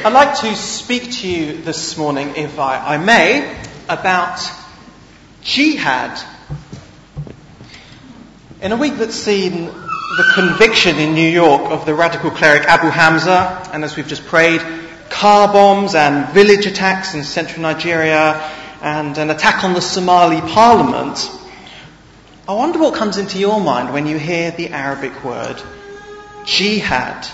I'd like to speak to you this morning, if I may, about jihad. In a week that's seen the conviction in New York of the radical cleric Abu Hamza, and as we've just prayed, car bombs and village attacks in central Nigeria, and an attack on the Somali parliament, I wonder what comes into your mind when you hear the Arabic word jihad.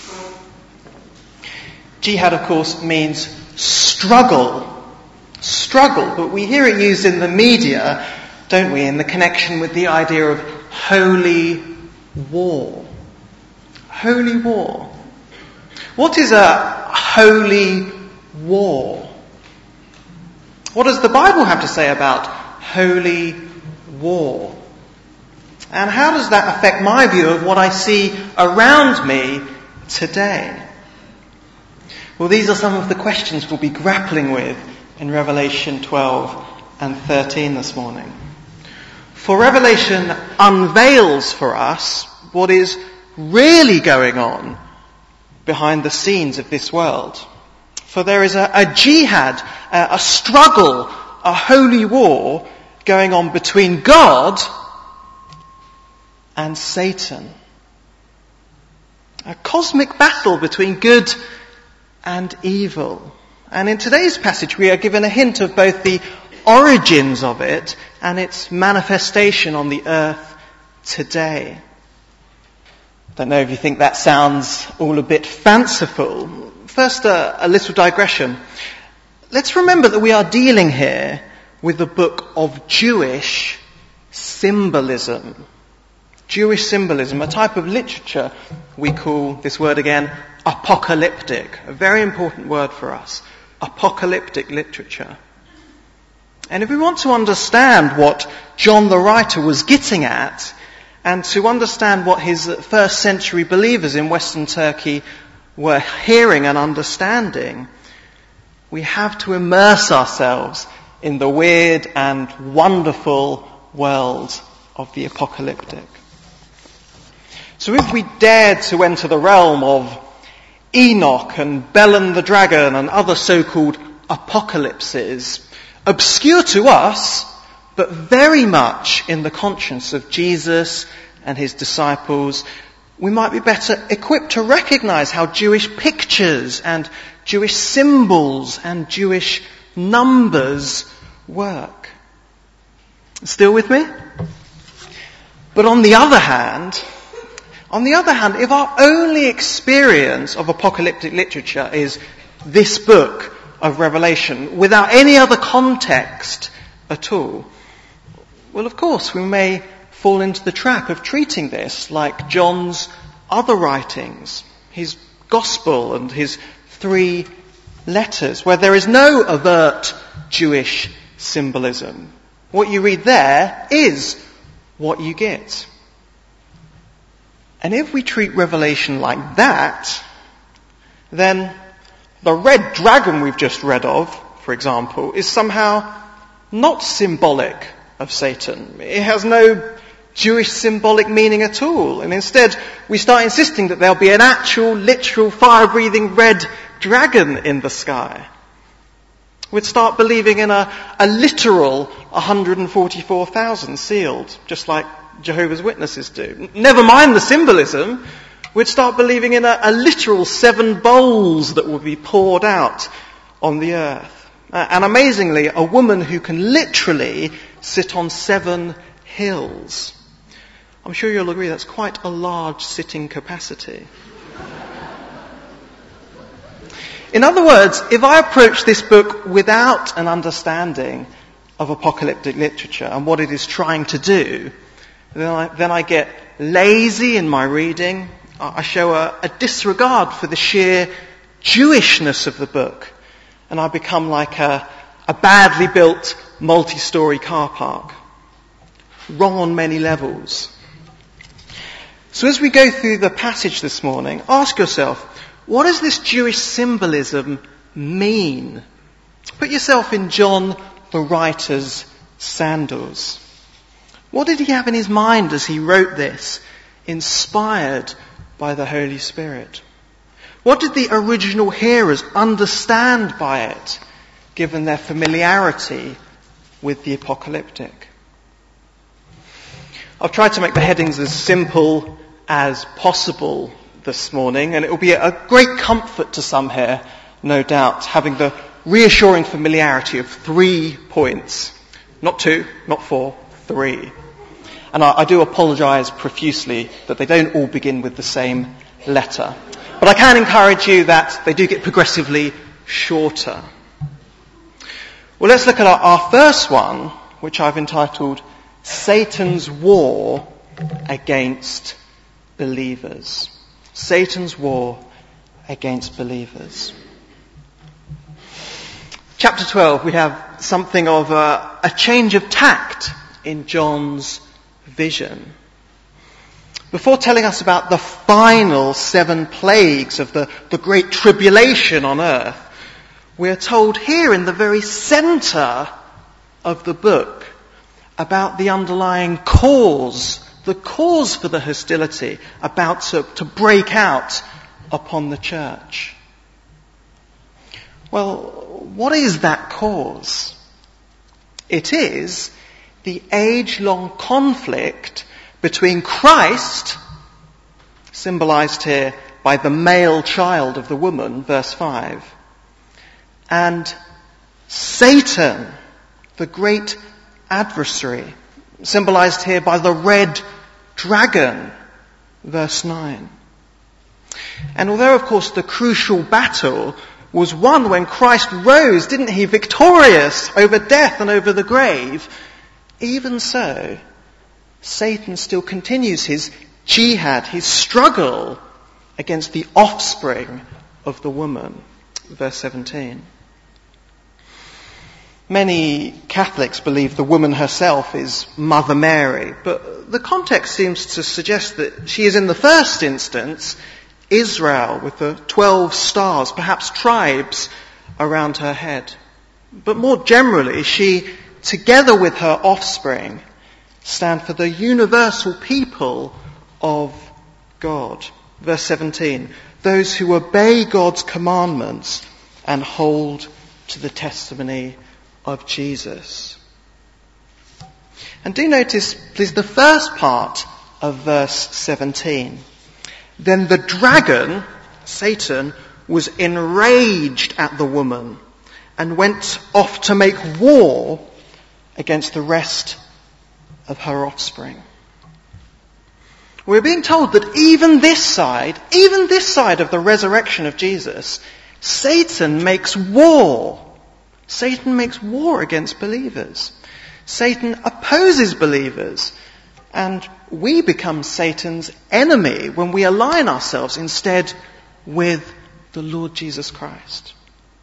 Jihad, of course, means struggle. Struggle, but we hear it used in the media, don't we, in the connection with the idea of holy war. Holy war. What is a holy war? What does the Bible have to say about holy war? And how does that affect my view of what I see around me today? Well, these are some of the questions we'll be grappling with in Revelation 12 and 13 this morning. For Revelation unveils for us what is really going on behind the scenes of this world. For there is a jihad, a struggle, a holy war going on between God and Satan. A cosmic battle between good and evil. And in today's passage we are given a hint of both the origins of it and its manifestation on the earth today. I don't know if you think that sounds all a bit fanciful. First, a little digression. Let's remember that we are dealing here with the book of Jewish symbolism. Jewish symbolism, a type of literature we call, this word again, apocalyptic. A very important word for us. Apocalyptic literature. And if we want to understand what John the writer was getting at, and to understand what his first century believers in Western Turkey were hearing and understanding, we have to immerse ourselves in the weird and wonderful world of the apocalyptic. So if we dared to enter the realm of Enoch and Belen the dragon and other so-called apocalypses, obscure to us, but very much in the conscience of Jesus and his disciples, we might be better equipped to recognize how Jewish pictures and Jewish symbols and Jewish numbers work. Still with me? But on the other hand, if our only experience of apocalyptic literature is this book of Revelation, without any other context at all, well, of course, we may fall into the trap of treating this like John's other writings, his gospel and his 3 letters, where there is no overt Jewish symbolism. What you read there is what you get. And if we treat Revelation like that, then the red dragon we've just read of, for example, is somehow not symbolic of Satan. It has no Jewish symbolic meaning at all. And instead, we start insisting that there'll be an actual, literal, fire-breathing red dragon in the sky. We'd start believing in a literal 144,000 sealed, just like Jehovah's Witnesses do. Never mind the symbolism, we'd start believing in a literal 7 bowls that will be poured out on the earth. And amazingly, a woman who can literally sit on 7 hills. I'm sure you'll agree that's quite a large sitting capacity. In other words, if I approach this book without an understanding of apocalyptic literature and what it is trying to do, then I get lazy in my reading. I show a disregard for the sheer Jewishness of the book. And I become like a badly built multi-story car park. Wrong on many levels. So as we go through the passage this morning, ask yourself, what does this Jewish symbolism mean? Put yourself in John the writer's sandals. What did he have in his mind as he wrote this, inspired by the Holy Spirit? What did the original hearers understand by it, given their familiarity with the apocalyptic? I've tried to make the headings as simple as possible this morning, and it will be a great comfort to some here, no doubt, having the reassuring familiarity of 3 points. Not 2, not 4, 3. And I do apologise profusely that they don't all begin with the same letter. But I can encourage you that they do get progressively shorter. Well, let's look at our first one, which I've entitled Satan's War Against Believers. Satan's War Against Believers. Chapter 12, we have something of a change of tact in John's vision. Before telling us about the final 7 plagues of the great tribulation on earth, we are told here in the very centre of the book about the underlying cause, the cause for the hostility about to break out upon the church. Well, what is that cause? It is the age-long conflict between Christ, symbolised here by the male child of the woman, verse 5, and Satan, the great adversary, symbolised here by the red dragon, verse 9. And although, of course, the crucial battle was won when Christ rose, didn't he, victorious over death and over the grave, even so, Satan still continues his jihad, his struggle against the offspring of the woman, verse 17. Many Catholics believe the woman herself is Mother Mary, but the context seems to suggest that she is in the first instance Israel with the 12 stars, perhaps tribes around her head. But more generally, she, together with her offspring, stand for the universal people of God. Verse 17, those who obey God's commandments and hold to the testimony of Jesus. And do notice, please, the first part of verse 17. Then the dragon, Satan, was enraged at the woman and went off to make war against the rest of her offspring. We're being told that even this side of the resurrection of Jesus, Satan makes war. Satan makes war against believers. Satan opposes believers. And we become Satan's enemy when we align ourselves instead with the Lord Jesus Christ.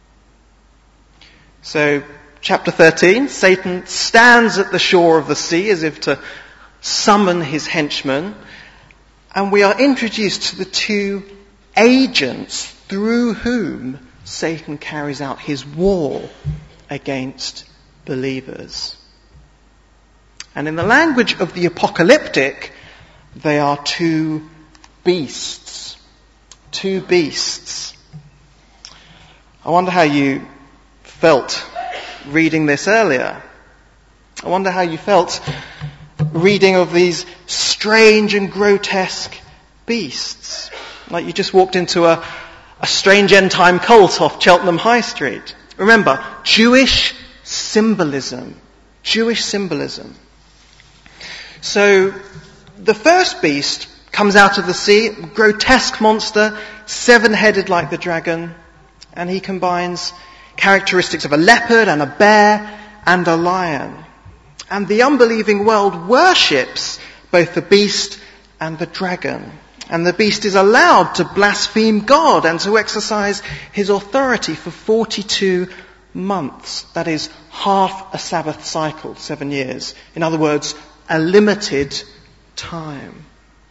So, chapter 13, Satan stands at the shore of the sea as if to summon his henchmen. And we are introduced to the 2 agents through whom Satan carries out his war against believers. And in the language of the apocalyptic, they are 2 beasts. 2 beasts. I wonder how you felt reading this earlier. I wonder how you felt reading of these strange and grotesque beasts. Like you just walked into a strange end-time cult off Cheltenham High Street. Remember, Jewish symbolism. Jewish symbolism. So, the first beast comes out of the sea, grotesque monster, 7-headed like the dragon, and he combines characteristics of a leopard and a bear and a lion. And the unbelieving world worships both the beast and the dragon. And the beast is allowed to blaspheme God and to exercise his authority for 42 months. That is half a Sabbath cycle, 7 years. In other words, a limited time.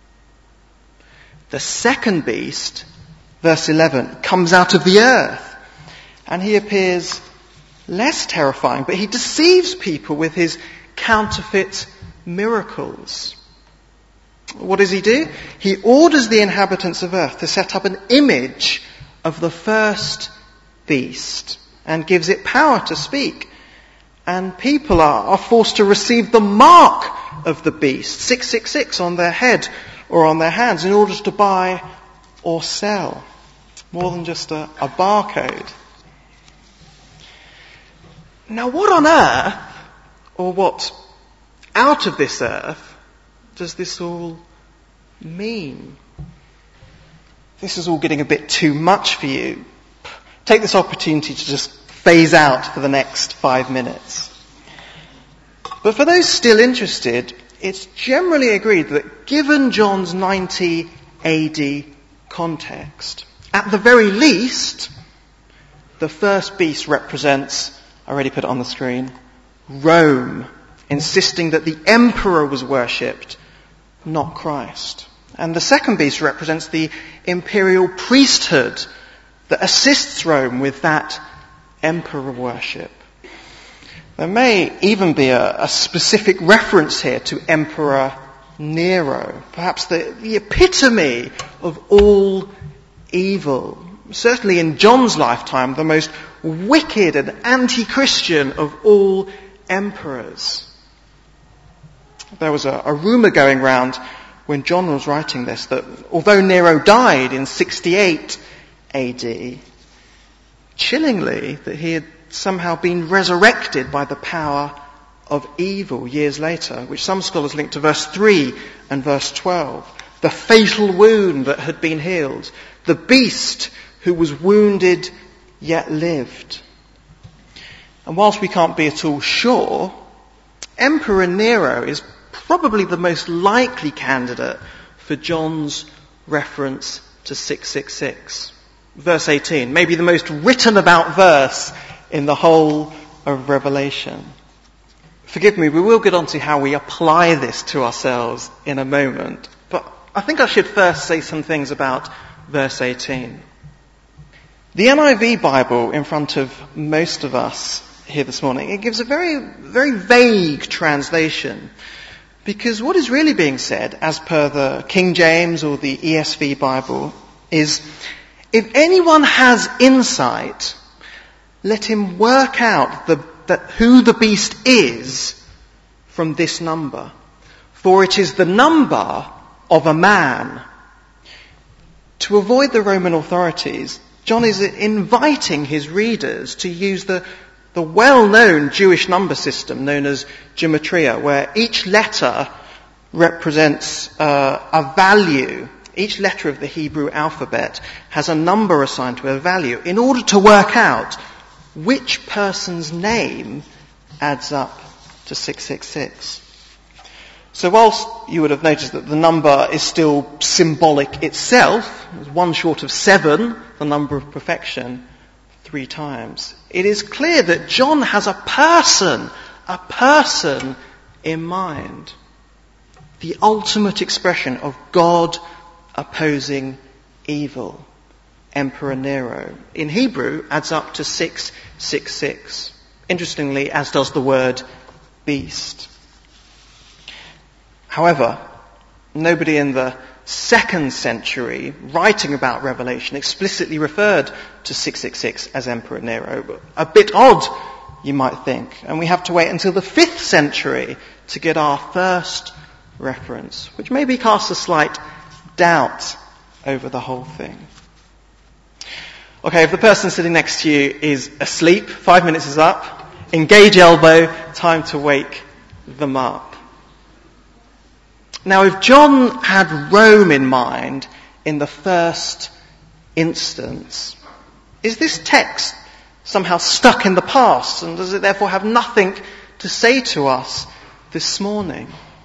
The second beast, verse 11, comes out of the earth. And he appears less terrifying, but he deceives people with his counterfeit miracles. What does he do? He orders the inhabitants of earth to set up an image of the first beast and gives it power to speak. And people are forced to receive the mark of the beast, 666, on their head or on their hands in order to buy or sell. More than just a barcode. Now what on earth, or what out of this earth, does this all mean? This is all getting a bit too much for you. Take this opportunity to just phase out for the next 5 minutes. But for those still interested, it's generally agreed that given John's 90 AD context, at the very least, the first beast represents, I already put it on the screen, Rome, insisting that the emperor was worshipped, not Christ. And the second beast represents the imperial priesthood that assists Rome with that emperor worship. There may even be a specific reference here to Emperor Nero, perhaps the epitome of all evil. Certainly in John's lifetime, the most wicked and anti-Christian of all emperors. There was a rumour going round when John was writing this that although Nero died in 68 AD, chillingly that he had somehow been resurrected by the power of evil years later, which some scholars link to verse 3 and verse 12. The fatal wound that had been healed. The beast who was wounded yet lived. And whilst we can't be at all sure, Emperor Nero is probably the most likely candidate for John's reference to 666. Verse 18, maybe the most written about verse in the whole of Revelation. Forgive me, we will get on to how we apply this to ourselves in a moment, but I think I should first say some things about verse 18. The NIV Bible in front of most of us here this morning, it gives a very, very vague translation, because what is really being said, as per the King James or the ESV Bible, is if anyone has insight, let him work out who the beast is from this number. For it is the number of a man. To avoid the Roman authorities, John is inviting his readers to use the well-known Jewish number system known as gematria, where each letter represents a value. Each letter of the Hebrew alphabet has a number assigned to a value in order to work out which person's name adds up to 666. So whilst you would have noticed that the number is still symbolic itself, it's one short of 7, the number of perfection, 3 times, it is clear that John has a person in mind. The ultimate expression of God opposing evil. Emperor Nero. In Hebrew, adds up to 666. Interestingly, as does the word beast. However, nobody in the 2nd century writing about Revelation explicitly referred to 666 as Emperor Nero. A bit odd, you might think. And we have to wait until the 5th century to get our first reference, which maybe casts a slight doubt over the whole thing. Okay, if the person sitting next to you is asleep, 5 minutes is up. Engage elbow, time to wake them up. Now, if John had Rome in mind in the first instance, is this text somehow stuck in the past, and does it therefore have nothing to say to us this morning?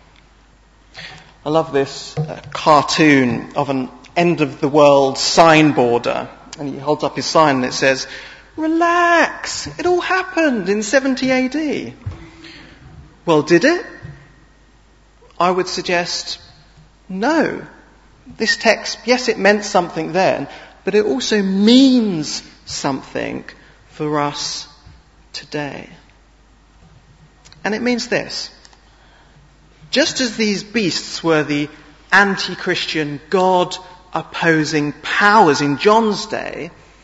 I love this cartoon of an end-of-the-world signboarder. And he holds up his sign and it says, "Relax, it all happened in 70 AD. Well, did it? I would suggest no. This text, yes, it meant something then, but it also means something for us today. And it means this. Just as these beasts were the anti-Christian God opposing powers in John's day,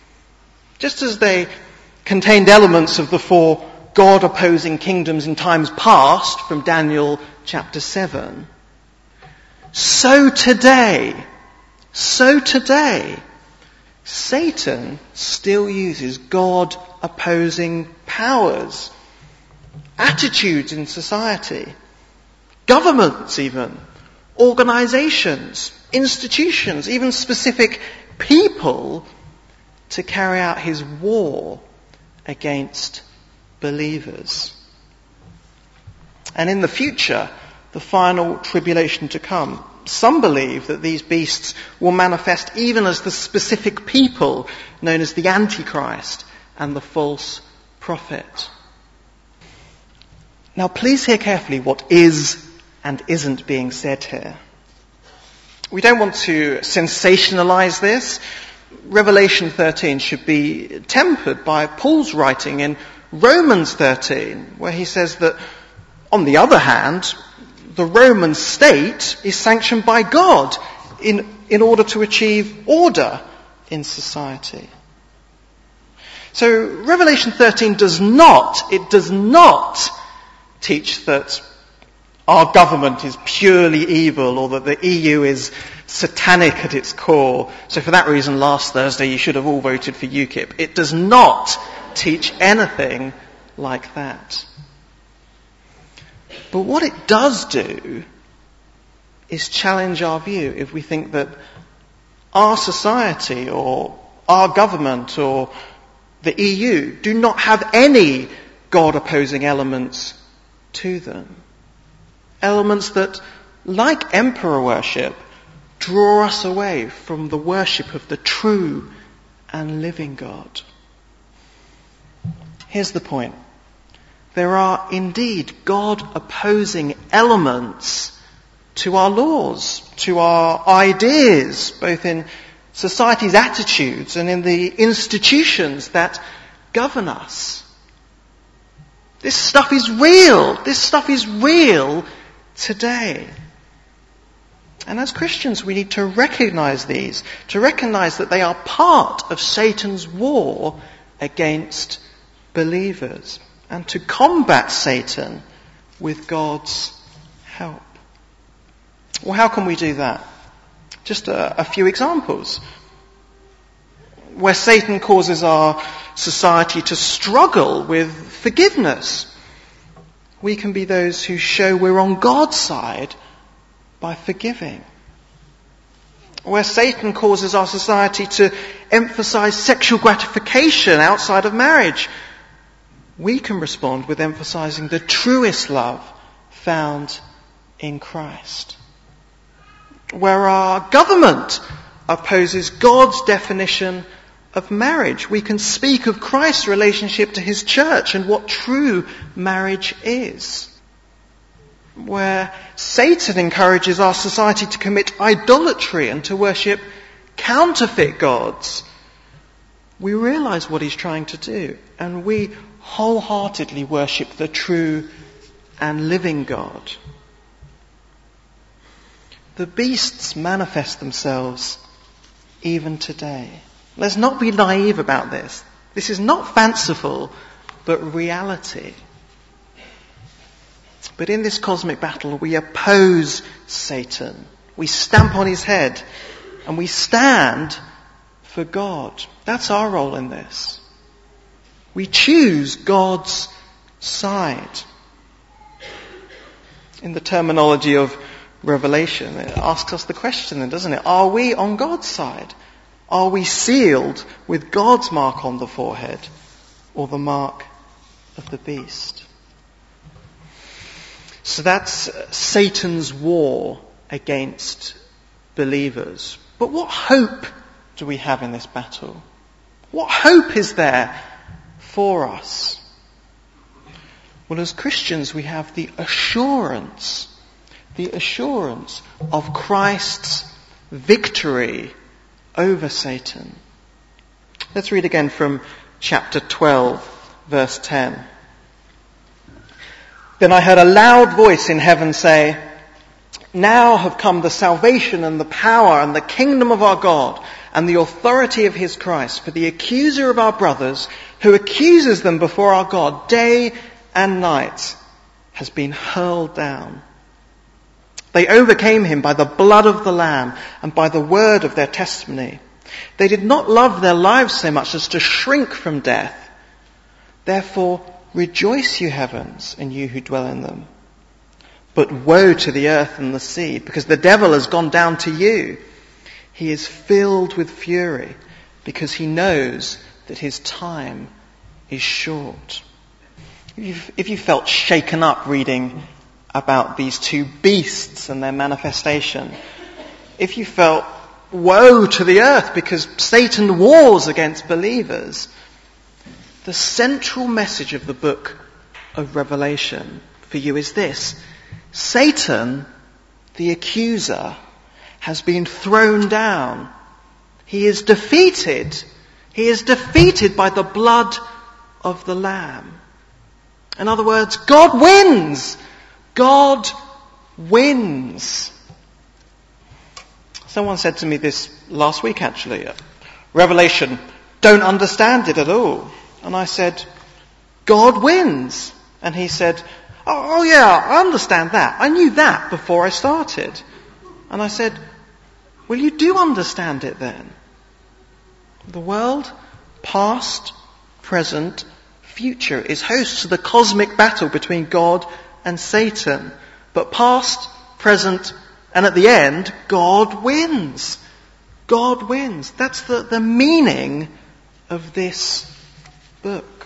Just as they contained elements of the 4 God-opposing kingdoms in times past from Daniel chapter 7, so today, Satan still uses God-opposing powers, attitudes in society, governments even, organizations, institutions, even specific people to carry out his war against believers. And in the future, the final tribulation to come, some believe that these beasts will manifest even as the specific people known as the Antichrist and the false prophet. Now please hear carefully what is and isn't being said here. We don't want to sensationalize this. Revelation 13 should be tempered by Paul's writing in Romans 13, where he says that, on the other hand, the Roman state is sanctioned by God in order to achieve order in society. So Revelation 13 does not teach that our government is purely evil or that the EU is satanic at its core. So for that reason, last Thursday you should have all voted for UKIP. It does not teach anything like that. But what it does do is challenge our view if we think that our society or our government or the EU do not have any God-opposing elements to them. Elements that, like emperor worship, draw us away from the worship of the true and living God. Here's the point. There are indeed God-opposing elements to our laws, to our ideas, both in society's attitudes and in the institutions that govern us. This stuff is real. This stuff is real today. And as Christians, we need to recognize these, to recognize that they are part of Satan's war against believers, and to combat Satan with God's help. Well, how can we do that? Just a few examples. Where Satan causes our society to struggle with forgiveness, we can be those who show we're on God's side by forgiving. Where Satan causes our society to emphasize sexual gratification outside of marriage, we can respond with emphasizing the truest love found in Christ. Where our government opposes God's definition of marriage, we can speak of Christ's relationship to his church and what true marriage is. Where Satan encourages our society to commit idolatry and to worship counterfeit gods, we realize what he's trying to do, and we wholeheartedly worship the true and living God. The beasts manifest themselves even today. Let's not be naive about this. This is not fanciful, but reality. But in this cosmic battle, we oppose Satan. We stamp on his head, and we stand for God. That's our role in this. We choose God's side. In the terminology of Revelation, it asks us the question then, doesn't it? Are we on God's side? Are we sealed with God's mark on the forehead or the mark of the beast? So that's Satan's war against believers. But what hope do we have in this battle? What hope is there for us? Well, as Christians, we have the assurance of Christ's victory over Satan. Let's read again from chapter 12, verse 10. Then I heard a loud voice in heaven say, "Now have come the salvation and the power and the kingdom of our God and the authority of his Christ. For the accuser of our brothers, who accuses them before our God day and night, has been hurled down. They overcame him by the blood of the Lamb and by the word of their testimony. They did not love their lives so much as to shrink from death. Therefore, rejoice, you heavens, and you who dwell in them. But woe to the earth and the sea, because the devil has gone down to you. He is filled with fury, because he knows that his time is short. If you felt shaken up reading about these two beasts and their manifestation, if you felt woe to the earth because Satan wars against believers, the central message of the book of Revelation for you is this: Satan, the accuser, has been thrown down. He is defeated. He is defeated by the blood of the Lamb. In other words, God wins. God wins. Someone said to me this last week, actually, Revelation, don't understand it at all. And I said, God wins. And he said, oh yeah, I understand that. I knew that before I started. And I said, well, you do understand it then. The world, past, present, future, is host to the cosmic battle between God and Satan. But past, present, and at the end, God wins. God wins. That's the meaning of this book.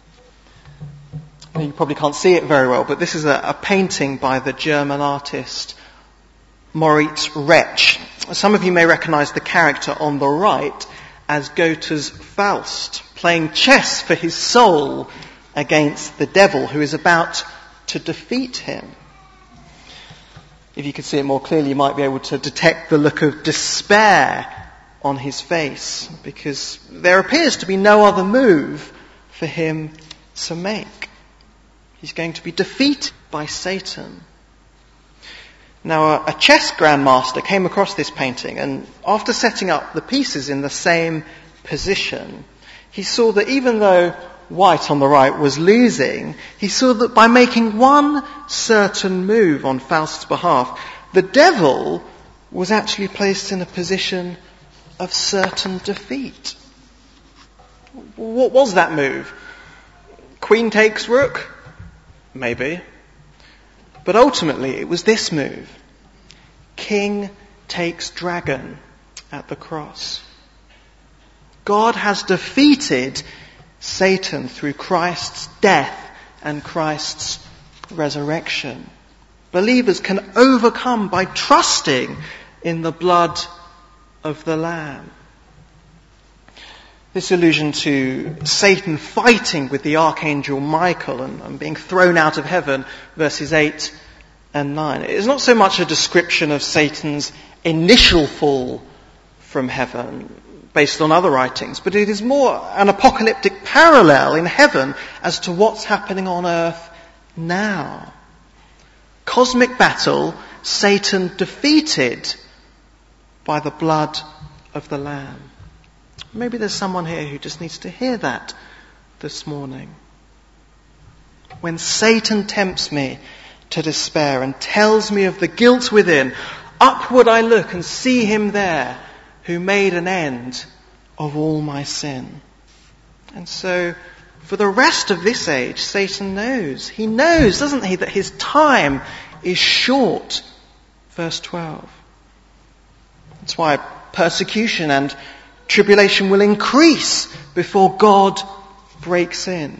You probably can't see it very well, but this is a painting by the German artist Moritz Retsch. Some of you may recognise the character on the right as Goethe's Faust, playing chess for his soul against the devil who is about to defeat him. If you could see it more clearly, you might be able to detect the look of despair on his face, because there appears to be no other move for him to make. He's going to be defeated by Satan. Now, a chess grandmaster came across this painting, and after setting up the pieces in the same position, he saw that even though white on the right was losing, he saw that by making one certain move on Faust's behalf, the devil was actually placed in a position of certain defeat. What was that move? Queen takes rook? Maybe. But ultimately it was this move. King takes dragon at the cross. God has defeated Satan through Christ's death and Christ's resurrection. Believers can overcome by trusting in the blood of the Lamb. This allusion to Satan fighting with the archangel Michael and being thrown out of heaven, verses 8 and 9, is not so much a description of Satan's initial fall from heaven based on other writings, but it is more an apocalyptic parallel in heaven as to what's happening on earth now. Cosmic battle, Satan defeated by the blood of the Lamb. Maybe there's someone here who just needs to hear that this morning. When Satan tempts me to despair and tells me of the guilt within, upward I look and see him there who made an end of all my sin. And so, for the rest of this age, Satan knows. He knows, doesn't he, that his time is short. Verse 12. That's why persecution and tribulation will increase before God breaks in.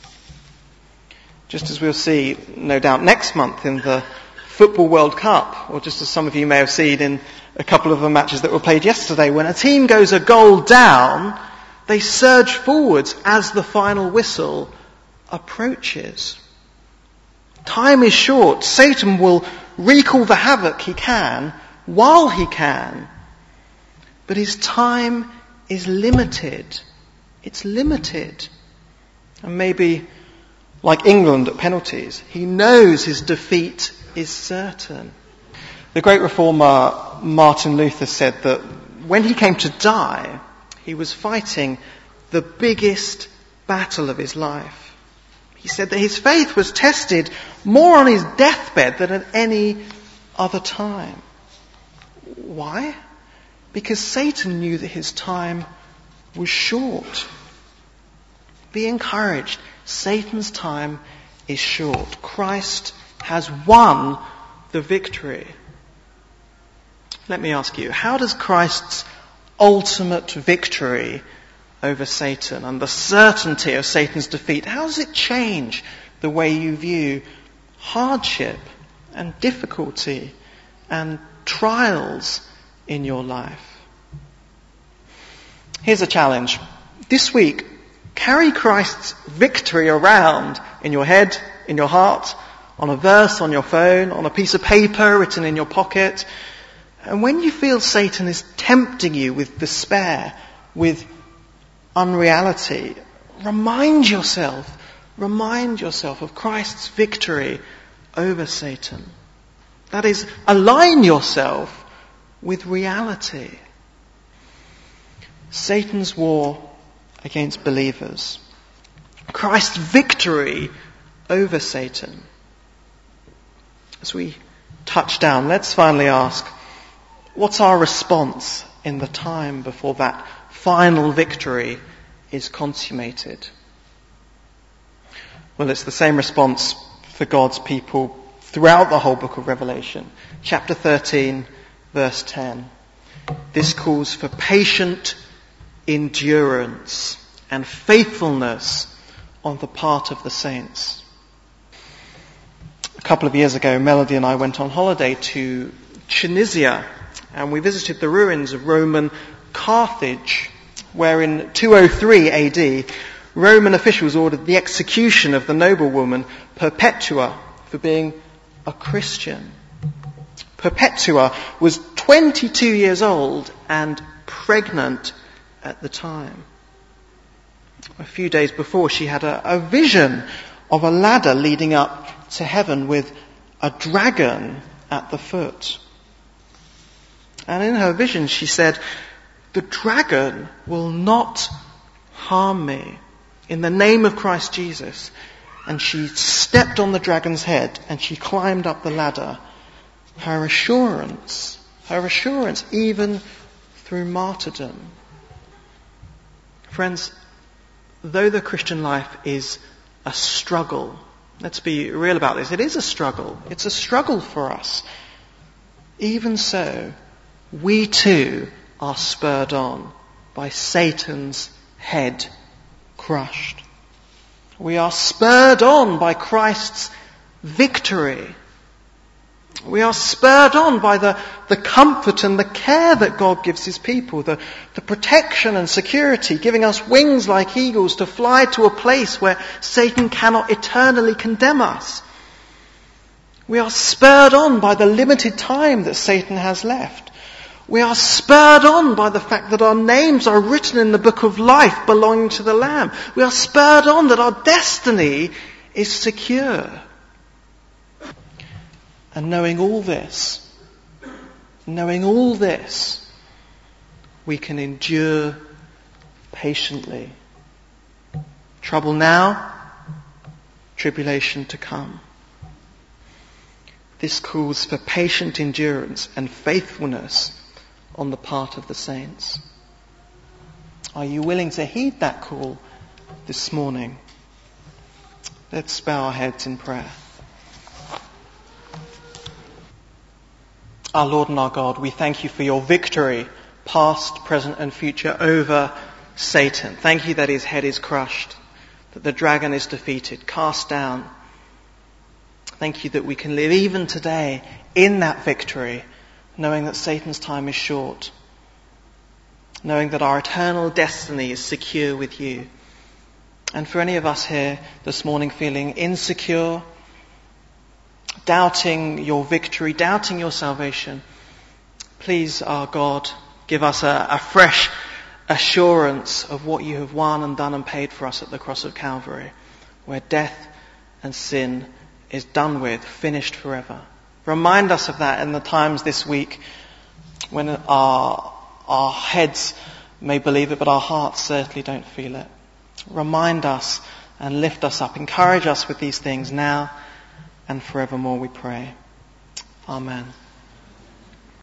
Just as we'll see, no doubt, next month in the Football World Cup, or just as some of you may have seen in a couple of the matches that were played yesterday, when a team goes a goal down, they surge forwards as the final whistle approaches. Time is short. Satan will wreak all the havoc he can while he can. But his time is limited. It's limited. And maybe, like England at penalties, he knows his defeat is certain. The great reformer Martin Luther said that when he came to die, he was fighting the biggest battle of his life. He said that his faith was tested more on his deathbed than at any other time. Why? Because Satan knew that his time was short. Be encouraged. Satan's time is short. Christ has won the victory. Let me ask you, how does Christ's ultimate victory over Satan and the certainty of Satan's defeat, how does it change the way you view hardship and difficulty and trials in your life? Here's a challenge. This week, carry Christ's victory around in your head, in your heart, on a verse on your phone, on a piece of paper written in your pocket. And when you feel Satan is tempting you with despair, with unreality, remind yourself of Christ's victory over Satan. That is, align yourself with reality. Satan's war against believers. Christ's victory over Satan. As we touch down, let's finally ask, what's our response in the time before that final victory is consummated? Well, it's the same response for God's people throughout the whole book of Revelation. Chapter 13, verse 10. This calls for patient endurance and faithfulness on the part of the saints. A couple of years ago, Melody and I went on holiday to Tunisia, and we visited the ruins of Roman Carthage, where in 203 AD, Roman officials ordered the execution of the noblewoman Perpetua for being a Christian. Perpetua was 22 years old and pregnant at the time. A few days before, she had a vision of a ladder leading up to heaven with a dragon at the foot. And in her vision she said, "The dragon will not harm me in the name of Christ Jesus." And she stepped on the dragon's head and she climbed up the ladder. Her assurance even through martyrdom. Friends, though the Christian life is a struggle, let's be real about this, it is a struggle. It's a struggle for us. Even so, we too are spurred on by Satan's head crushed. We are spurred on by Christ's victory. We are spurred on by the comfort and the care that God gives his people, the protection and security, giving us wings like eagles to fly to a place where Satan cannot eternally condemn us. We are spurred on by the limited time that Satan has left. We are spurred on by the fact that our names are written in the book of life belonging to the Lamb. We are spurred on that our destiny is secure. And knowing all this, we can endure patiently. Trouble now, tribulation to come. This calls for patient endurance and faithfulness on the part of the saints. Are you willing to heed that call this morning? Let's bow our heads in prayer. Our Lord and our God, we thank you for your victory, past, present and future, over Satan. Thank you that his head is crushed, that the dragon is defeated, cast down. Thank you that we can live even today in that victory, knowing that Satan's time is short, knowing that our eternal destiny is secure with you. And for any of us here this morning feeling insecure, doubting your victory, doubting your salvation, please, our God, give us a fresh assurance of what you have won and done and paid for us at the cross of Calvary, where death and sin is done with, finished forever. Remind us of that in the times this week when our Our heads may believe it, but our hearts certainly don't feel it. Remind us and lift us up. Encourage us with these things now and forevermore, we pray. Amen.